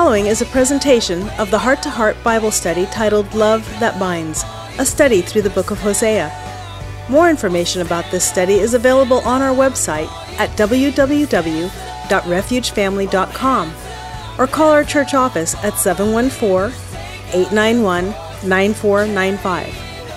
following is a presentation of the Heart to Heart Bible study titled Love That Binds, a study through the book of Hosea. More information about this study is available on our website at www.refugefamily.com or call our church office at 714-891-9495.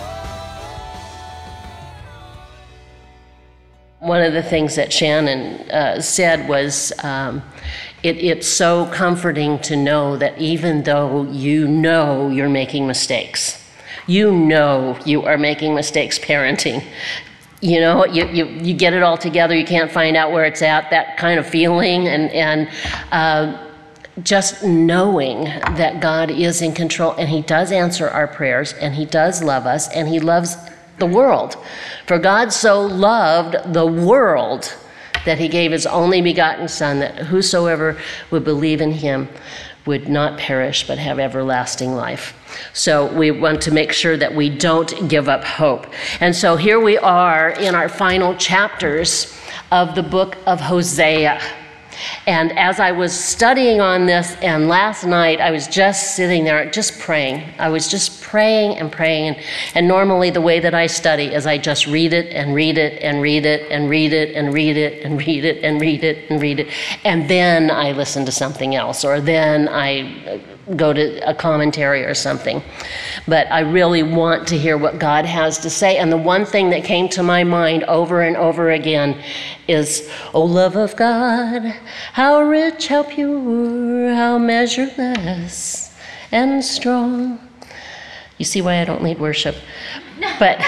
One of the things that Shannon said was it's so comforting to know that even though you know you're making mistakes, you know you are making mistakes parenting, you know, you get it all together, you can't find out where it's at, that kind of feeling, and just knowing that God is in control and He does answer our prayers and He does love us and He loves the world. For God so loved the world that He gave His only begotten Son, that whosoever would believe in Him would not perish but have everlasting life. So we want to make sure that we don't give up hope. And so here we are in our final chapters of the book of Hosea. And as I was studying on this, and last night I was just sitting there just praying. I was just praying and praying. And normally the way that I study is I just read it and read it and read it and read it and read it and read it and read it and read it. And then I listen to something else, or then I go to a commentary or something. But I really want to hear what God has to say. And the one thing that came to my mind over and over again is, "O love of God, how rich, how pure, how measureless and strong." You see why I don't lead worship? But,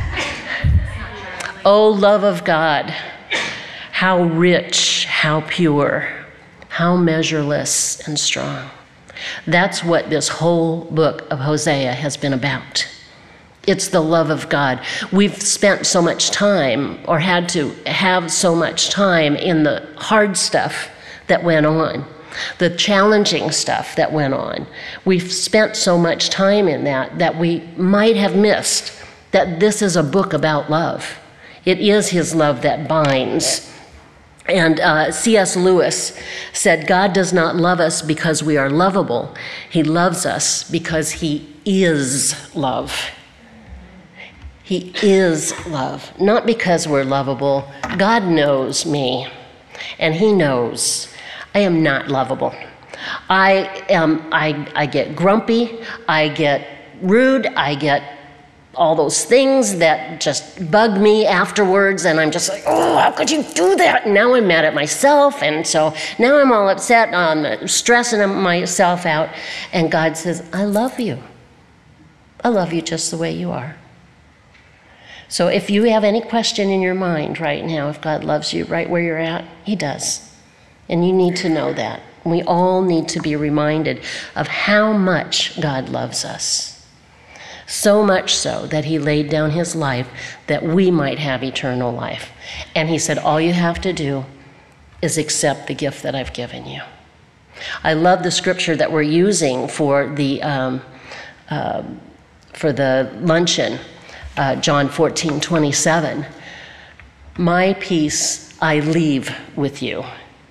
"O love of God, how rich, how pure, how measureless and strong." That's what this whole book of Hosea has been about. It's the love of God. We've spent so much time, or had to have so much time, in the hard stuff that went on, the challenging stuff that went on. We've spent so much time in that we might have missed that this is a book about love. It is His love that binds. And C.S. Lewis said, "God does not love us because we are lovable. He loves us because He is love." He is love, not because we're lovable. God knows me, and He knows I am not lovable. I get grumpy, I get rude, I get all those things that just bug me afterwards, and I'm just like, "Oh, how could you do that?" And now I'm mad at myself, and so now I'm all upset, I'm stressing myself out. And God says, "I love you. I love you just the way you are." So if you have any question in your mind right now, if God loves you right where you're at, He does. And you need to know that. We all need to be reminded of how much God loves us. So much so that He laid down His life that we might have eternal life. And He said, all you have to do is accept the gift that I've given you. I love the scripture that we're using for the luncheon, John 14:27. "My peace I leave with you.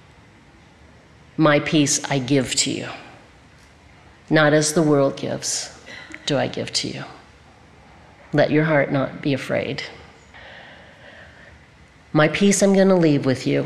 My peace I give to you. Not as the world gives, do I give to you. Let your heart not be afraid. My peace I'm going to leave with you.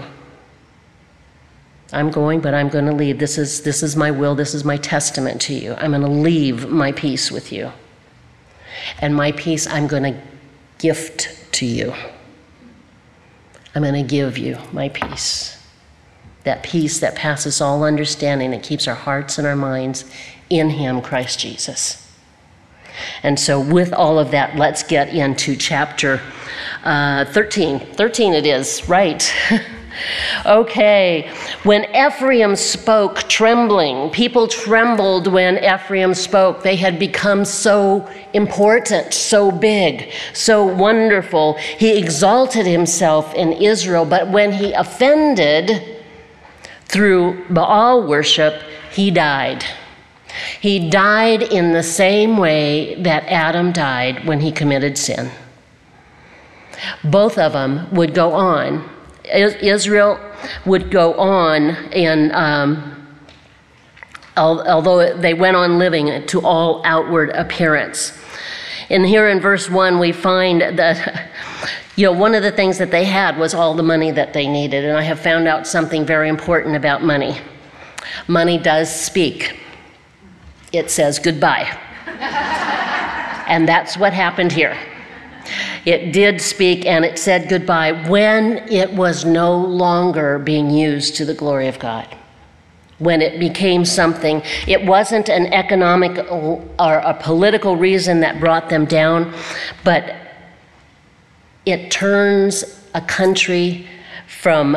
I'm going, but I'm going to leave. This is my will. This is my testament to you. I'm going to leave my peace with you. And my peace I'm going to gift to you. I'm going to give you my peace. That peace that passes all understanding, that keeps our hearts and our minds in Him, Christ Jesus." And so with all of that, let's get into chapter 13. 13 it is, right. Okay. "When Ephraim spoke trembling," people trembled when Ephraim spoke. They had become so important, so big, so wonderful. He exalted himself in Israel, but when he offended through Baal worship, he died. He died in the same way that Adam died when he committed sin. Both of them would go on. Israel would go on in although they went on living to all outward appearance. And here in verse 1, we find that, one of the things that they had was all the money that they needed. And I have found out something very important about money. Money does speak. It says goodbye. And that's what happened here. It did speak, and it said goodbye when it was no longer being used to the glory of God. When it became something, it wasn't an economic or a political reason that brought them down, but it turns a country from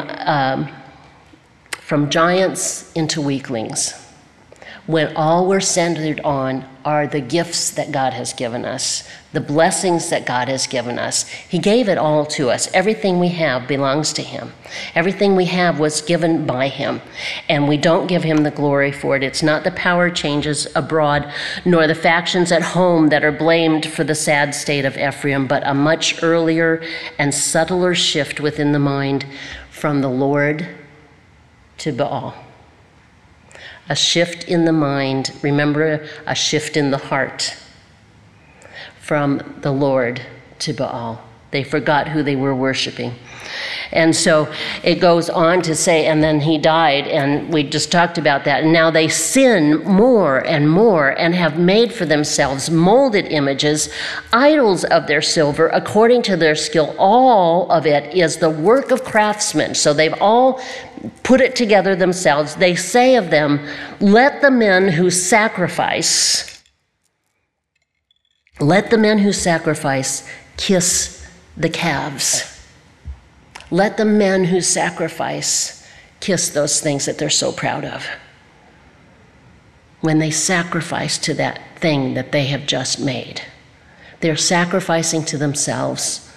giants into weaklings, when all we're centered on are the gifts that God has given us, the blessings that God has given us. He gave it all to us. Everything we have belongs to Him. Everything we have was given by Him, and we don't give Him the glory for it. It's not the power changes abroad, nor the factions at home that are blamed for the sad state of Ephraim, but a much earlier and subtler shift within the mind from the Lord to Baal. A shift in the mind, remember, a shift in the heart from the Lord to Baal. They forgot who they were worshiping. And so it goes on to say, and then he died, and we just talked about that. And now they sin more and more and have made for themselves molded images, idols of their silver, according to their skill. All of it is the work of craftsmen. So they've all put it together themselves. They say of them, let the men who sacrifice kiss the calves. Let the men who sacrifice kiss those things that they're so proud of. When they sacrifice to that thing that they have just made, they're sacrificing to themselves.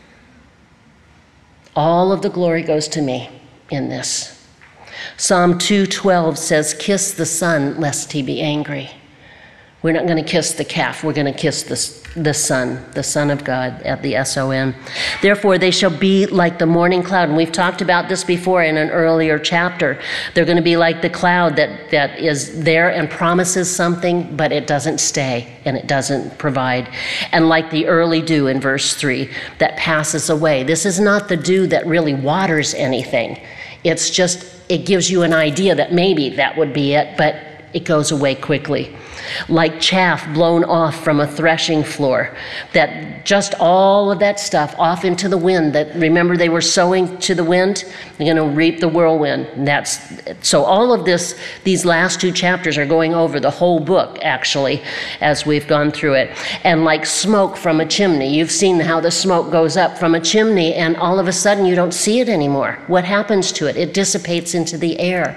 All of the glory goes to me in this. Psalm 2:12 says, kiss the Son lest he be angry. We're not going to kiss the calf. We're going to kiss the Son of God, at the S-O-N. Therefore, they shall be like the morning cloud. And we've talked about this before in an earlier chapter. They're going to be like the cloud that is there and promises something, but it doesn't stay and it doesn't provide. And like the early dew in verse 3 that passes away. This is not the dew that really waters anything. It's just, it gives you an idea that maybe that would be it, but it goes away quickly. Like chaff blown off from a threshing floor, that just all of that stuff off into the wind, that remember they were sowing to the wind, they're going to reap the whirlwind. So all of this, these last two chapters are going over the whole book actually as we've gone through it. And like smoke from a chimney, you've seen how the smoke goes up from a chimney and all of a sudden you don't see it anymore. What happens to it? It dissipates into the air.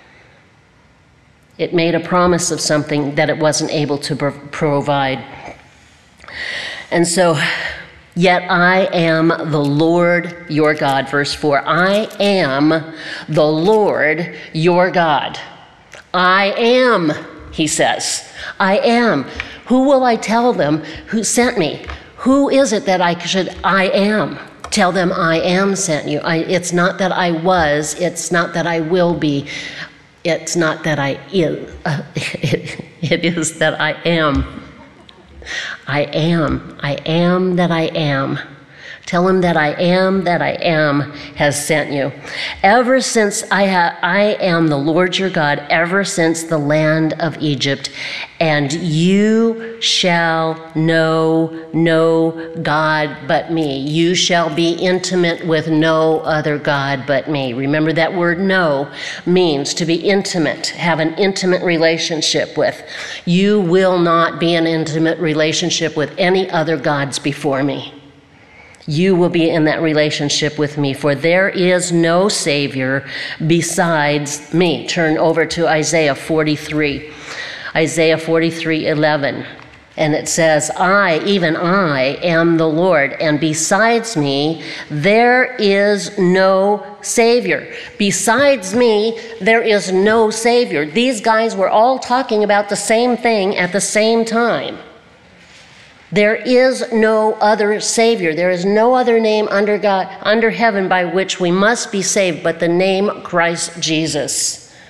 It made a promise of something that it wasn't able to provide. And so, yet I am the Lord your God. Verse 4, I am the Lord your God. I am, he says. I am. Who will I tell them who sent me? Who is it that I am? Tell them I am sent you. It's not that I was. It's not that I will be. It's not that I is, it is that I am. I am that I am. Tell him that I am has sent you. Ever since I am the Lord your God, ever since the land of Egypt, and you shall know no God but me. You shall be intimate with no other God but me. Remember that word know means to be intimate, have an intimate relationship with. You will not be in an intimate relationship with any other gods before me. You will be in that relationship with me, for there is no Savior besides me. Turn over to Isaiah 43. Isaiah 43:11. And it says, even I am the Lord, and besides me, there is no Savior. Besides me, there is no Savior. These guys were all talking about the same thing at the same time. There is no other Savior. There is no other name under heaven by which we must be saved but the name Christ Jesus.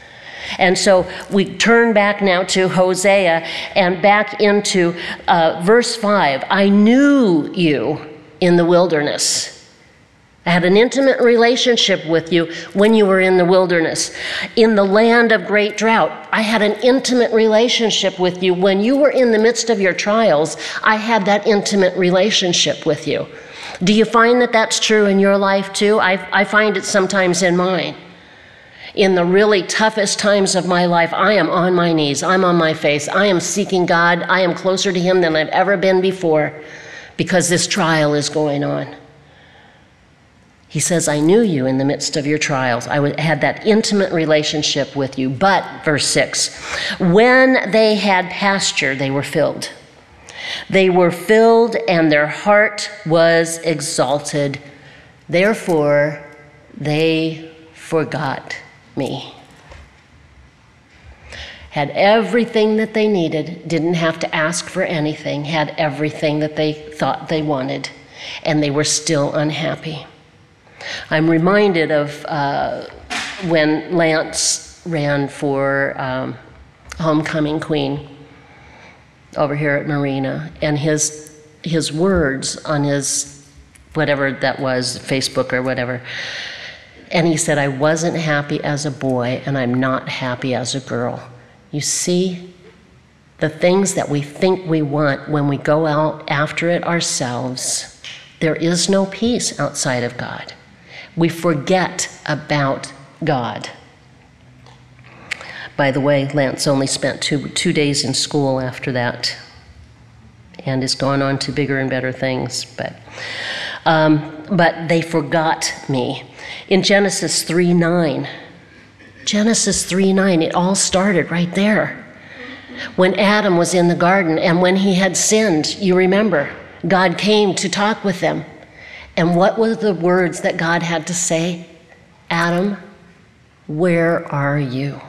And so we turn back now to Hosea and back into verse 5. I knew you in the wilderness. I had an intimate relationship with you when you were in the wilderness. In the land of great drought, I had an intimate relationship with you. When you were in the midst of your trials, I had that intimate relationship with you. Do you find that that's true in your life too? I find it sometimes in mine. In the really toughest times of my life, I am on my knees. I'm on my face. I am seeking God. I am closer to Him than I've ever been before because this trial is going on. He says, I knew you in the midst of your trials. I had that intimate relationship with you. But, verse 6, when they had pasture, they were filled. They were filled and their heart was exalted. Therefore, they forgot me. Had everything that they needed, didn't have to ask for anything, had everything that they thought they wanted, and they were still unhappy. I'm reminded of when Lance ran for homecoming queen over here at Marina, and his words on his, whatever that was, Facebook or whatever, and he said, I wasn't happy as a boy, and I'm not happy as a girl. You see, the things that we think we want, when we go out after it ourselves, there is no peace outside of God. We forget about God. By the way, Lance only spent two days in school after that and is going on to bigger and better things. But they forgot me. In Genesis 3:9, it all started right there. When Adam was in the garden and when he had sinned, you remember, God came to talk with them. And what were the words that God had to say? Adam, where are you?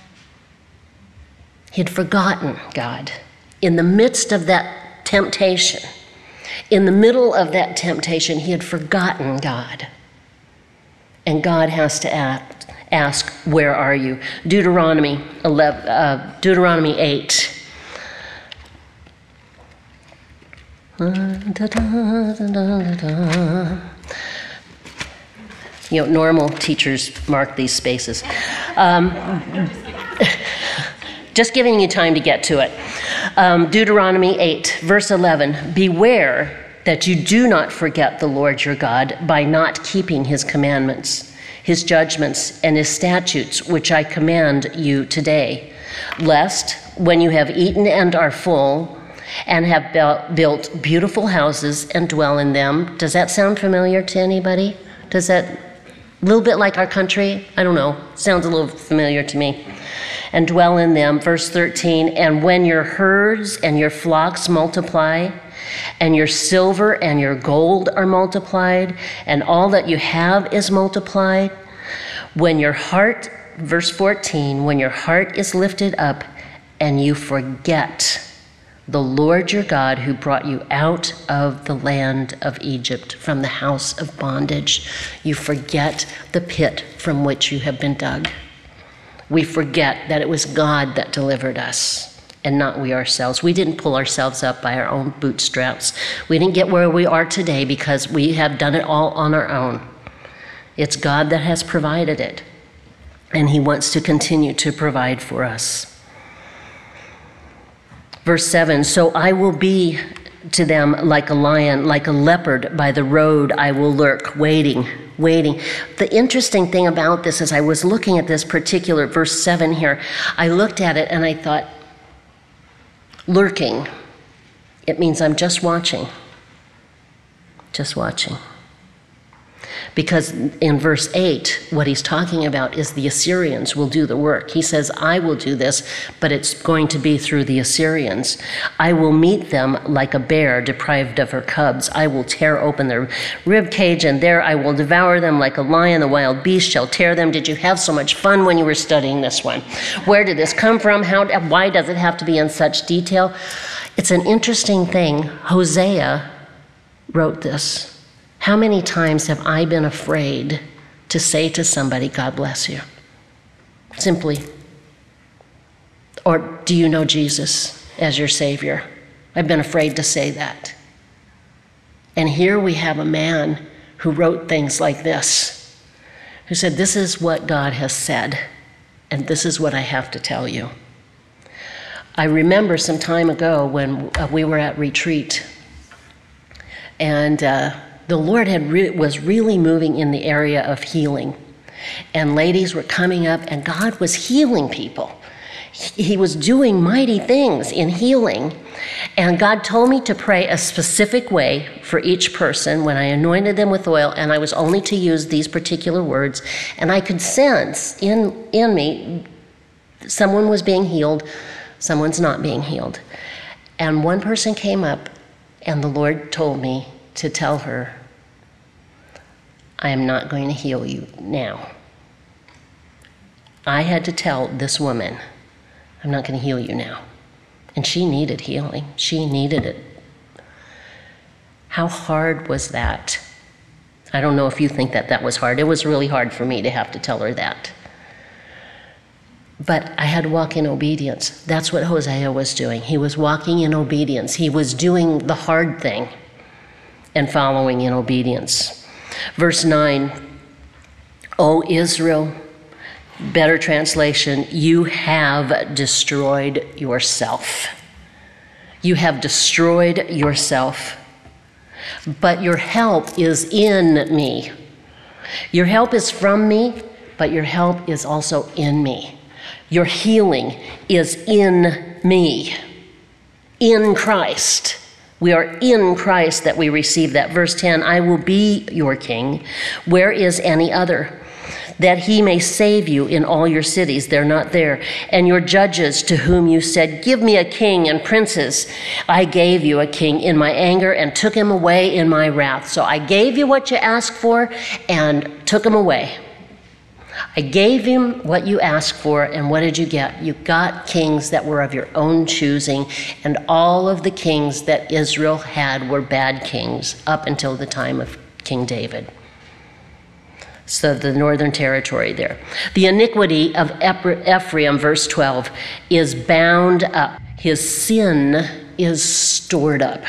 He'd forgotten God. In the midst of that temptation, in the middle of that temptation, he had forgotten God. And God has to ask, where are you? Deuteronomy 8. You know, normal teachers mark these spaces. Just giving you time to get to it. Deuteronomy 8, verse 11. Beware that you do not forget the Lord your God by not keeping his commandments, his judgments, and his statutes, which I command you today, lest when you have eaten and are full, and have built beautiful houses and dwell in them. Does that sound familiar to anybody? Does that, a little bit like our country? I don't know, sounds a little familiar to me. And dwell in them, verse 13, and when your herds and your flocks multiply, and your silver and your gold are multiplied, and all that you have is multiplied, when your heart, verse 14, when your heart is lifted up and you forget the Lord your God who brought you out of the land of Egypt from the house of bondage. You forget the pit from which you have been dug. We forget that it was God that delivered us and not we ourselves. We didn't pull ourselves up by our own bootstraps. We didn't get where we are today because we have done it all on our own. It's God that has provided it, and he wants to continue to provide for us. Verse 7, so I will be to them like a lion, like a leopard by the road I will lurk, waiting. The interesting thing about this is I was looking at this particular verse 7 here. I looked at it and I thought, lurking, it means I'm just watching. Just watching. Because in verse 8, what he's talking about is the Assyrians will do the work. He says, I will do this, but it's going to be through the Assyrians. I will meet them like a bear deprived of her cubs. I will tear open their rib cage, and there I will devour them like a lion. The wild beast shall tear them. Did you have so much fun when you were studying this one? Where did this come from? Why does it have to be in such detail? It's an interesting thing. Hosea wrote this. How many times have I been afraid to say to somebody, God bless you? Simply, Or do you know Jesus as your Savior? I've been afraid to say that. And here we have a man who wrote things like this, who said, this is what God has said, and this is what I have to tell you. I remember some time ago when we were at retreat, and the Lord was really moving in the area of healing. And ladies were coming up, and God was healing people. He was doing mighty things in healing. And God told me to pray a specific way for each person when I anointed them with oil, and I was only to use these particular words. And I could sense in me, someone was being healed, someone's not being healed. And one person came up, and the Lord told me to tell her, I am not going to heal you now. I had to tell this woman, I'm not going to heal you now. And she needed healing. She needed it. How hard was that? I don't know if you think that was hard. It was really hard for me to have to tell her that. But I had to walk in obedience. That's what Hosea was doing. He was walking in obedience. He was doing the hard thing and following in obedience. Verse 9, O Israel, better translation, you have destroyed yourself. You have destroyed yourself. But your help is in me. Your help is from me, but your help is also in me. Your healing is in me, in Christ. We are in Christ that we receive that. Verse 10, I will be your king. Where is any other? That he may save you in all your cities. They're not there. And your judges to whom you said, give me a king and princes. I gave you a king in my anger and took him away in my wrath. So I gave you what you asked for and took him away. I gave him what you asked for, and what did you get? You got kings that were of your own choosing, and all of the kings that Israel had were bad kings up until the time of King David. So the northern territory there. The iniquity of Ephraim, verse 12, is bound up. His sin is stored up.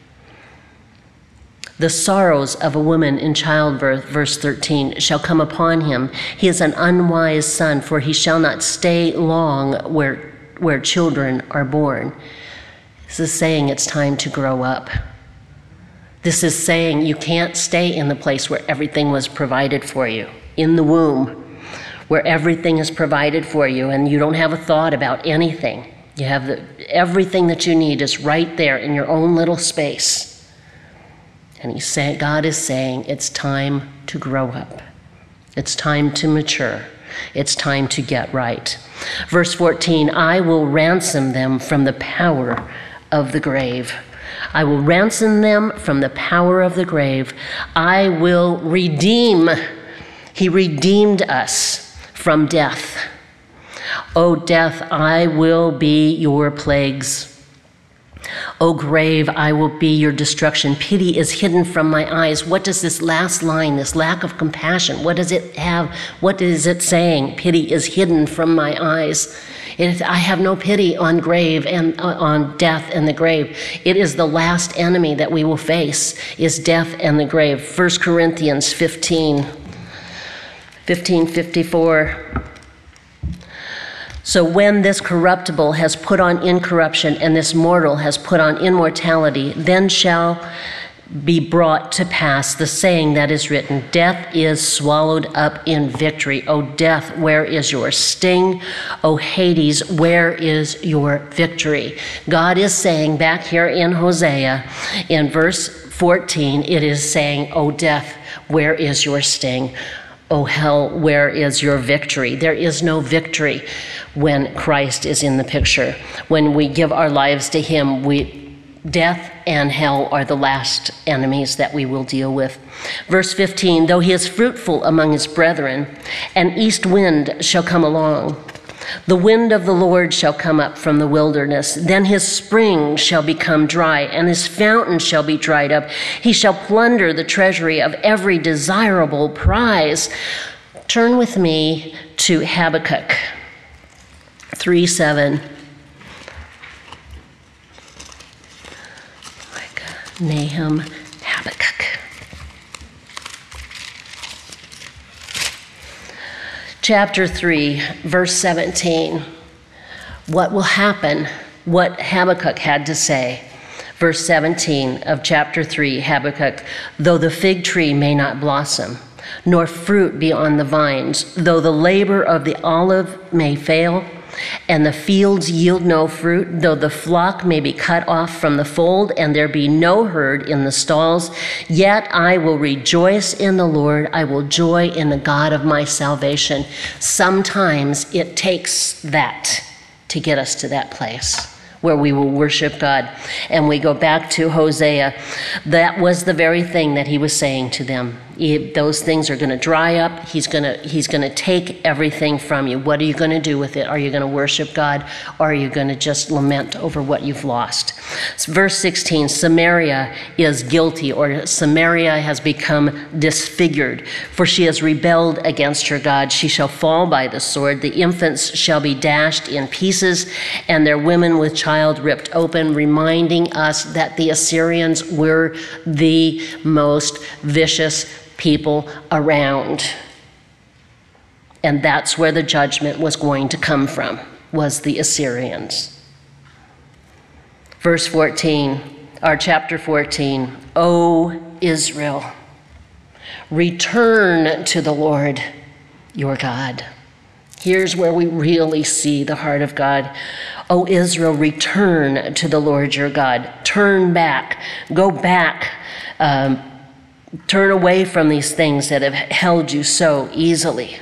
The sorrows of a woman in childbirth, verse 13, shall come upon him. He is an unwise son, for he shall not stay long where children are born. This is saying it's time to grow up. This is saying you can't stay in the place where everything was provided for you, in the womb, where everything is provided for you and you don't have a thought about anything. You have everything that you need is right there in your own little space. And God is saying it's time to grow up. It's time to mature. It's time to get right. Verse 14, I will ransom them from the power of the grave. I will ransom them from the power of the grave. I will redeem. He redeemed us from death. O death, I will be your plagues. O grave, I will be your destruction. Pity is hidden from my eyes. What does this last line, this lack of compassion, what does it have? What is it saying? Pity is hidden from my eyes. I have no pity on grave and on death and the grave. It is the last enemy that we will face, is death and the grave. 1 Corinthians 15:54. So when this corruptible has put on incorruption and this mortal has put on immortality, then shall be brought to pass the saying that is written, death is swallowed up in victory. O death, where is your sting? O Hades, where is your victory? God is saying back here in Hosea, in verse 14, it is saying, O death, where is your sting? O hell, where is your victory? There is no victory when Christ is in the picture. When we give our lives to him, death and hell are the last enemies that we will deal with. Verse 15, though he is fruitful among his brethren, an east wind shall come along. The wind of the Lord shall come up from the wilderness. Then his spring shall become dry, and his fountain shall be dried up. He shall plunder the treasury of every desirable prize. Turn with me to Habakkuk 3:7. Nahum, Habakkuk. Chapter 3, verse 17. What will happen? What Habakkuk had to say. Verse 17 of chapter 3, Habakkuk. Though the fig tree may not blossom, nor fruit be on the vines, though the labor of the olive may fail, and the fields yield no fruit, though the flock may be cut off from the fold, and there be no herd in the stalls, yet I will rejoice in the Lord. I will joy in the God of my salvation. Sometimes it takes that to get us to that place where we will worship God. And we go back to Hosea. That was the very thing that he was saying to them. Those things are going to dry up. He's going to take everything from you. What are you going to do with it? Are you going to worship God, or are you going to just lament over what you've lost? Verse 16, Samaria is guilty, or Samaria has become disfigured, for she has rebelled against her God. She shall fall by the sword. The infants shall be dashed in pieces, and their women with child ripped open, reminding us that the Assyrians were the most vicious people around. And that's where the judgment was going to come from, was the Assyrians. Verse 14, or chapter 14, O Israel, return to the Lord your God. Here's where we really see the heart of God. O Israel, return to the Lord your God. Turn back, go back, turn away from these things that have held you so easily.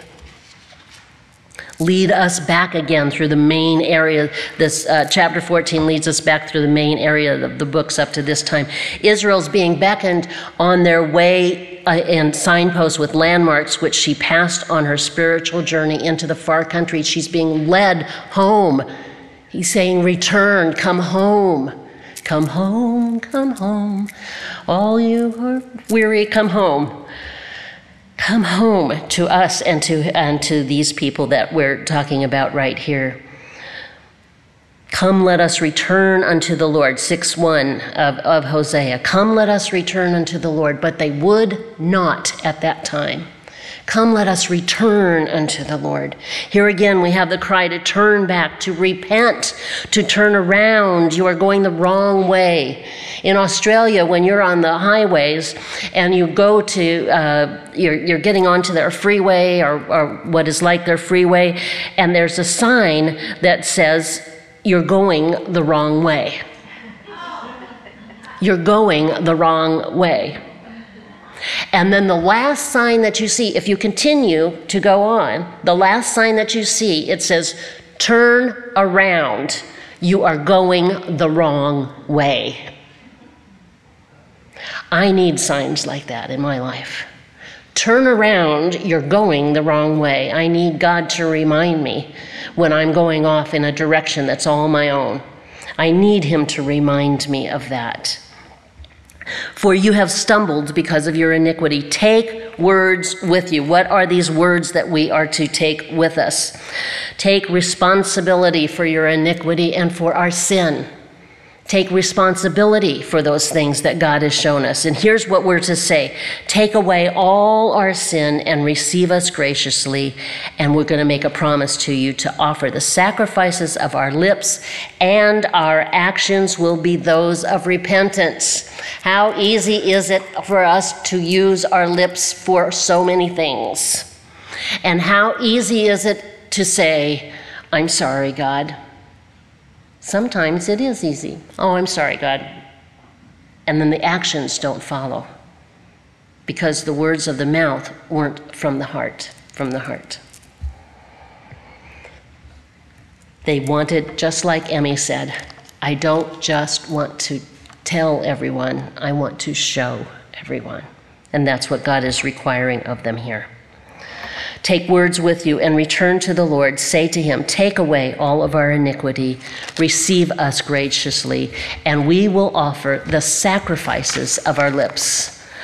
Lead us back again through the main area. This chapter 14 leads us back through the main area of the books up to this time. Israel's being beckoned on their way and signposts with landmarks, which she passed on her spiritual journey into the far country. She's being led home. He's saying, return, come home. Come home, come home. All you who are weary, come home. Come home to us and to these people that we're talking about right here. Come, let us return unto the Lord. 6:1 of Hosea. Come, let us return unto the Lord. But they would not at that time. Come, let us return unto the Lord. Here again, we have the cry to turn back, to repent, to turn around. You are going the wrong way. In Australia, when you're on the highways and you go to, you're getting onto their freeway or what is like their freeway, and there's a sign that says, you're going the wrong way. You're going the wrong way. And then the last sign that you see, if you continue to go on, the last sign that you see, it says, turn around. You are going the wrong way. I need signs like that in my life. Turn around, you're going the wrong way. I need God to remind me when I'm going off in a direction that's all my own. I need him to remind me of that. For you have stumbled because of your iniquity. Take words with you. What are these words that we are to take with us? Take responsibility for your iniquity and for our sin. Take responsibility for those things that God has shown us. And here's what we're to say. Take away all our sin and receive us graciously. And we're going to make a promise to you to offer the sacrifices of our lips, and our actions will be those of repentance. How easy is it for us to use our lips for so many things? And how easy is it to say, I'm sorry, God. Sometimes it is easy. Oh, I'm sorry, God. And then the actions don't follow because the words of the mouth weren't from the heart, They wanted, just like Emmy said, I don't just want to tell everyone, I want to show everyone. And that's what God is requiring of them here. Take words with you and return to the Lord. Say to him, take away all of our iniquity. Receive us graciously, and we will offer the sacrifices of our lips.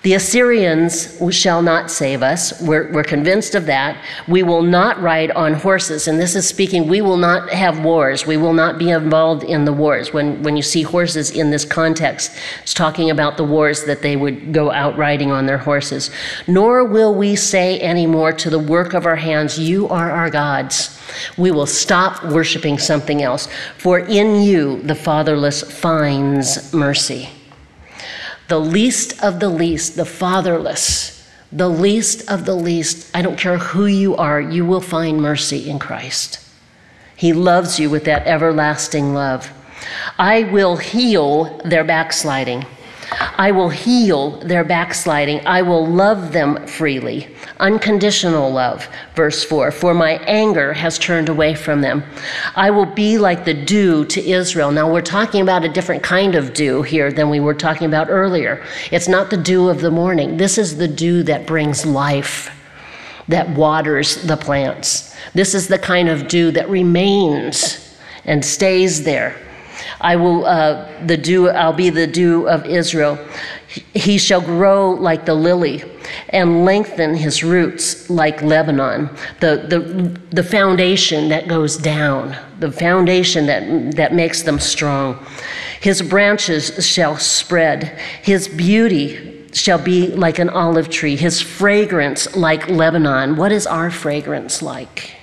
The Assyrians shall not save us. We're convinced of that. We will not ride on horses. And this is speaking, we will not have wars. We will not be involved in the wars. When you see horses in this context, it's talking about the wars that they would go out riding on their horses. Nor will we say anymore to the work of our hands, you are our gods. We will stop worshiping something else. For in you the fatherless finds mercy. The least of the least, the fatherless, the least of the least, I don't care who you are, you will find mercy in Christ. He loves you with that everlasting love. I will heal their backsliding. I will heal their backsliding. I will love them freely. Unconditional love. Verse 4, for my anger has turned away from them. I will be like the dew to Israel. Now we're talking about a different kind of dew here than we were talking about earlier. It's not the dew of the morning. This is the dew that brings life, that waters the plants. This is the kind of dew that remains and stays there. I'll be the dew of Israel. He shall grow like the lily and lengthen his roots like Lebanon. The foundation that goes down, the foundation that makes them strong. His branches shall spread. His beauty shall be like an olive tree. His fragrance like Lebanon. What is our fragrance like?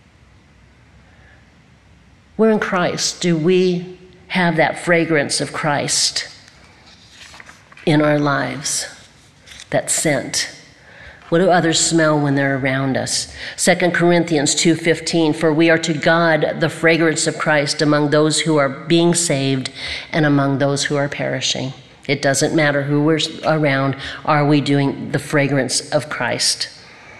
We're in Christ. Do we have that fragrance of Christ in our lives, that scent? What do others smell when they're around us? 2 Corinthians 2:15, for we are to God the fragrance of Christ among those who are being saved and among those who are perishing. It doesn't matter who we're around, are we doing the fragrance of Christ?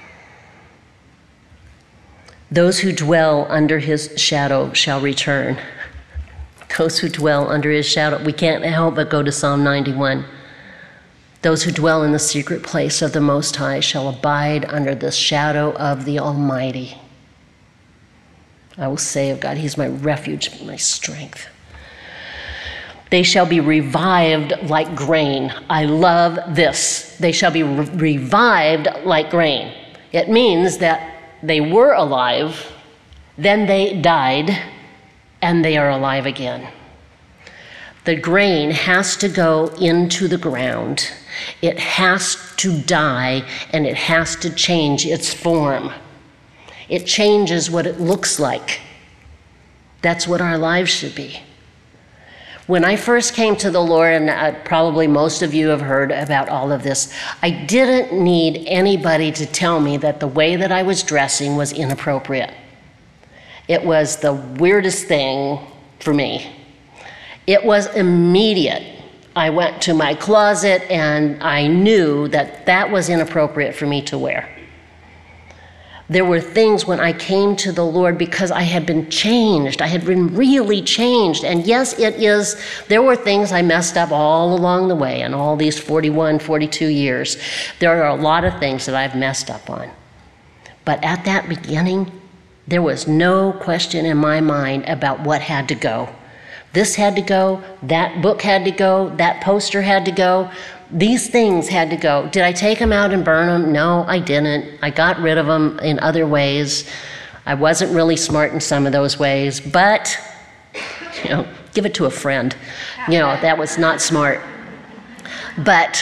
Those who dwell under his shadow shall return. Those who dwell under his shadow. We can't help but go to Psalm 91. Those who dwell in the secret place of the Most High shall abide under the shadow of the Almighty. I will say of God, he's my refuge, my strength. They shall be revived like grain. I love this. They shall be revived like grain. It means that they were alive, then they died, and they are alive again. The grain has to go into the ground. It has to die, and it has to change its form. It changes what it looks like. That's what our lives should be. When I first came to the Lord, and probably most of you have heard about all of this, I didn't need anybody to tell me that the way that I was dressing was inappropriate. It was the weirdest thing for me. It was immediate. I went to my closet and I knew that that was inappropriate for me to wear. There were things when I came to the Lord because I had been changed. I had been really changed. And yes, there were things I messed up all along the way in all these 41, 42 years. There are a lot of things that I've messed up on. But at that beginning, there was no question in my mind about what had to go. This had to go, that book had to go, that poster had to go. These things had to go. Did I take them out and burn them? No, I didn't. I got rid of them in other ways. I wasn't really smart in some of those ways, but, give it to a friend. That was not smart. But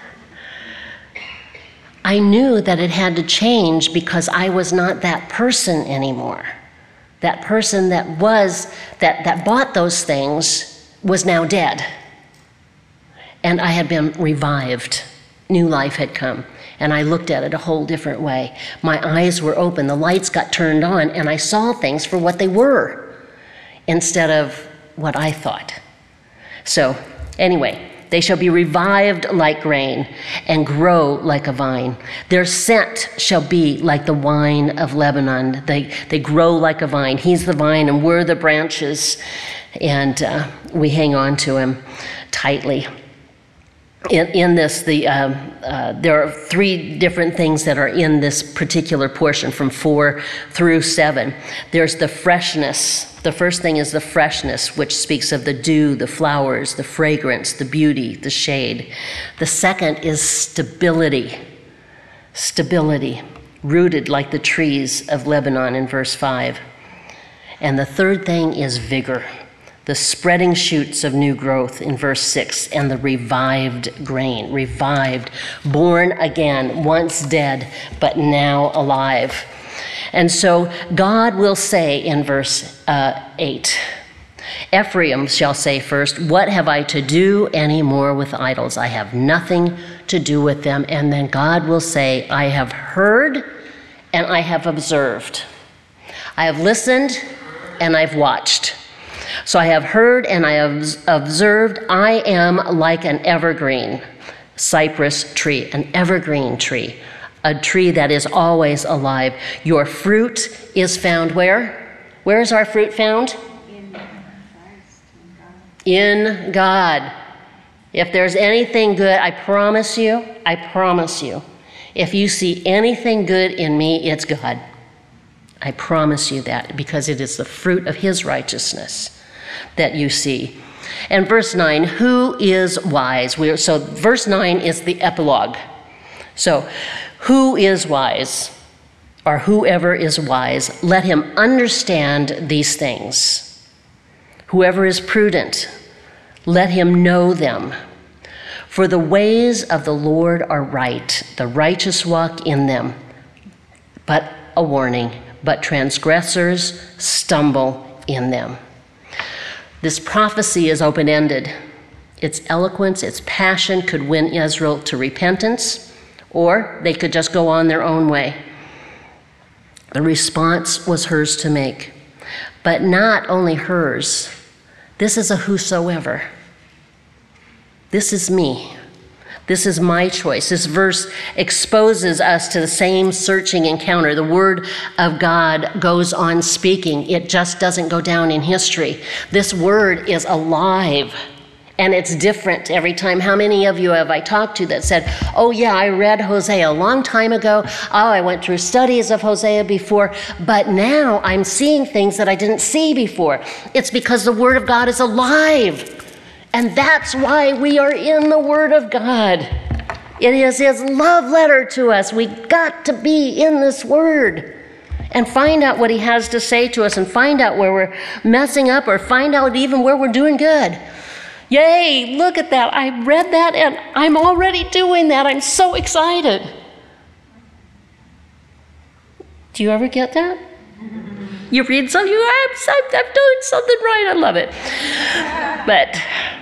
I knew that it had to change because I was not that person anymore. That person that bought those things was now dead. And I had been revived. New life had come. And I looked at it a whole different way. My eyes were open. The lights got turned on, and I saw things for what they were instead of what I thought. So, anyway, they shall be revived like grain and grow like a vine. Their scent shall be like the wine of Lebanon. They grow like a vine. He's the vine, and we're the branches, and we hang on to him tightly. in this, there are three different things that are in this particular portion from 4 through 7. There's the freshness. The first thing is the freshness, which speaks of the dew, the flowers, the fragrance, the beauty, the shade. The second is stability. Stability, rooted like the trees of Lebanon in verse 5. And the third thing is vigor. The spreading shoots of new growth in verse 6, and the revived grain, revived, born again, once dead, but now alive. And so God will say in verse 8, Ephraim shall say first, what have I to do any more with idols? I have nothing to do with them. And then God will say, I have heard and I have observed. I have listened and I've watched. So I have heard and I have observed. I am like an evergreen cypress tree, an evergreen tree, a tree that is always alive. Your fruit is found where? Where is our fruit found? In God. If there's anything good, I promise you, if you see anything good in me, it's God. I promise you that, because it is the fruit of his righteousness that you see. And verse 9, who is wise? So verse 9 is the epilogue. So who is wise, or whoever is wise, let him understand these things. Whoever is prudent, let him know them. For the ways of the Lord are right, the righteous walk in them. But a warning, but transgressors stumble in them. This prophecy is open-ended. Its eloquence, its passion could win Israel to repentance, or they could just go on their own way. The response was hers to make, but not only hers. This is a whosoever. This is me. This is my choice. This verse exposes us to the same searching encounter. The word of God goes on speaking. It just doesn't go down in history. This word is alive, and it's different every time. How many of you have I talked to that said, oh yeah, I read Hosea a long time ago. Oh, I went through studies of Hosea before, but now I'm seeing things that I didn't see before. It's because the word of God is alive. And that's why we are in the Word of God. It is his love letter to us. We've got to be in this Word and find out what he has to say to us, and find out where we're messing up, or find out even where we're doing good. Yay, look at that. I read that and I'm already doing that. I'm so excited. Do you ever get that? You read something, I'm doing something right. I love it. But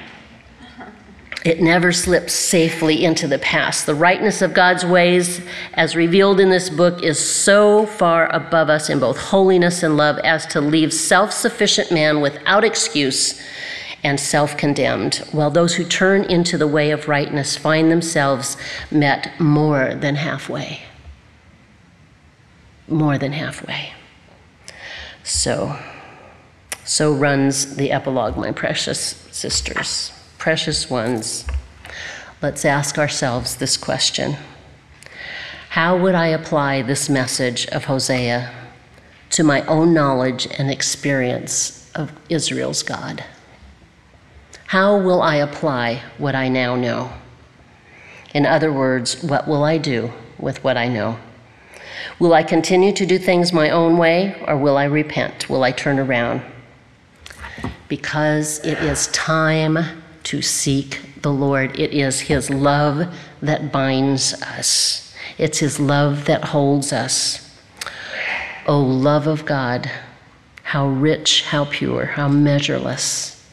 it never slips safely into the past. The rightness of God's ways, as revealed in this book, is so far above us in both holiness and love as to leave self-sufficient man without excuse and self-condemned, while those who turn into the way of rightness find themselves met more than halfway. More than halfway. So runs the epilogue, my precious sisters. Precious ones, let's ask ourselves this question. How would I apply this message of Hosea to my own knowledge and experience of Israel's God? How will I apply what I now know? In other words, what will I do with what I know? Will I continue to do things my own way, or will I repent? Will I turn around? Because it is time to seek the Lord. It is his love that binds us. It's his love that holds us. O love of God, how rich, how pure, how measureless.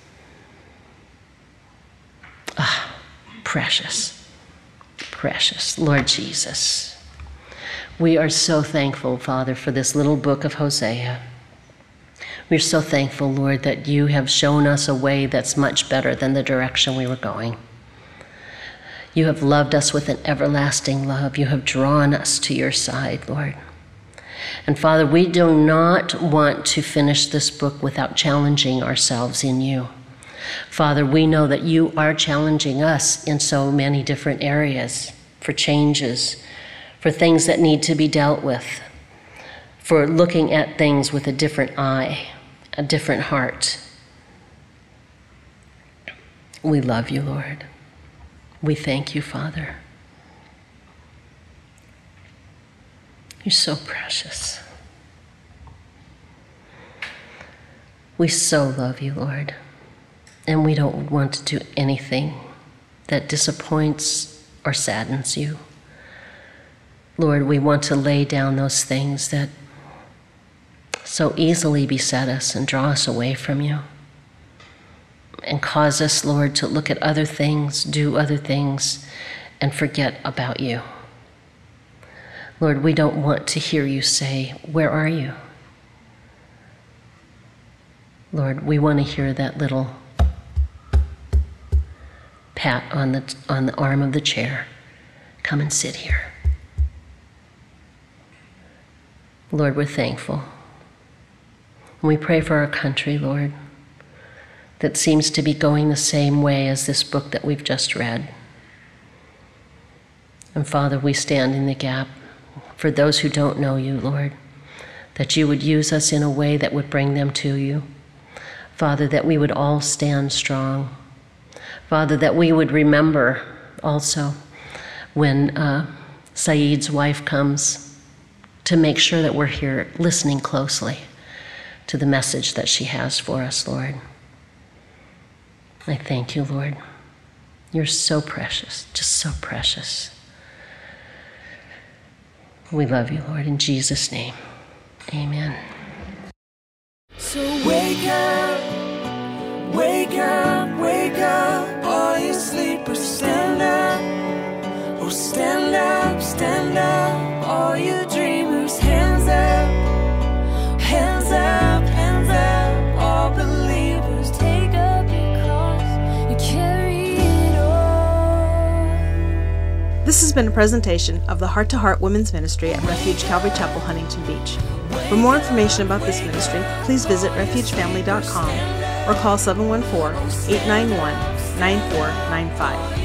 Ah, precious, precious Lord Jesus. We are so thankful, Father, for this little book of Hosea. We're so thankful, Lord, that you have shown us a way that's much better than the direction we were going. You have loved us with an everlasting love. You have drawn us to your side, Lord. And Father, we do not want to finish this book without challenging ourselves in you. Father, we know that you are challenging us in so many different areas for changes, for things that need to be dealt with, for looking at things with a different eye, a different heart. We love you, Lord. We thank you, Father. You're so precious. We so love you, Lord, and we don't want to do anything that disappoints or saddens you. Lord, we want to lay down those things that so easily beset us and draw us away from you and cause us, Lord, to look at other things, do other things, and forget about you. Lord, we don't want to hear you say, "Where are you?" Lord, we want to hear that little pat on the arm of the chair. Come and sit here. Lord, we're thankful. And we pray for our country, Lord, that seems to be going the same way as this book that we've just read. And Father, we stand in the gap for those who don't know you, Lord, that you would use us in a way that would bring them to you. Father, that we would all stand strong. Father, that we would remember also when Saeed's wife comes to make sure that we're here listening closely to the message that she has for us, Lord. I thank you, Lord. You're so precious, just so precious. We love you, Lord, in Jesus' name. Amen. So wake up, wake up, wake up, all you sleepers, stand up. Oh, stand up, stand up, all you dreamers, hands up, hands up, hands up, all believers, take up your cross and carry it on. This has been a presentation of the Heart to Heart Women's Ministry at Refuge Calvary Chapel, Huntington Beach. For more information about this ministry, please visit refugefamily.com or call 714-891-9495.